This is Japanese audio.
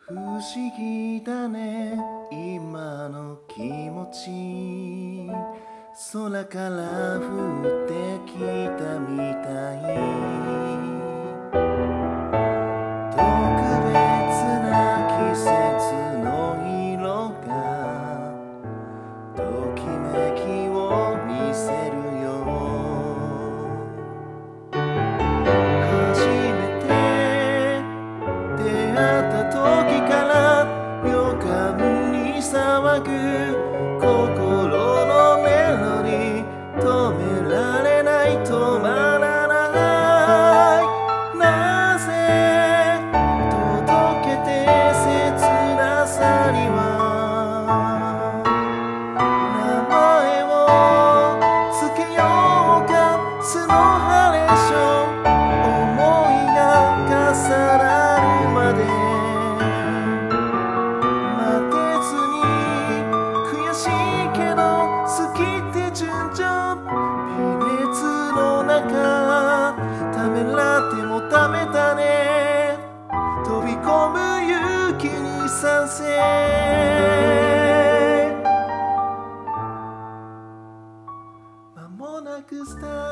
不思議だね今の気持ち空から降ってきたみたい特別な季節の色がときめきを見せるよ初めて出会った時から予感に騒ぐ心のメロディー止められない止まらないなぜ届けて切なさには名前をつけようかスノーハレーション思いが重なるまで待てずに悔しいけど好きって順序微熱の中ためらってもダメだね飛び込む勇気に賛成間もなくスタート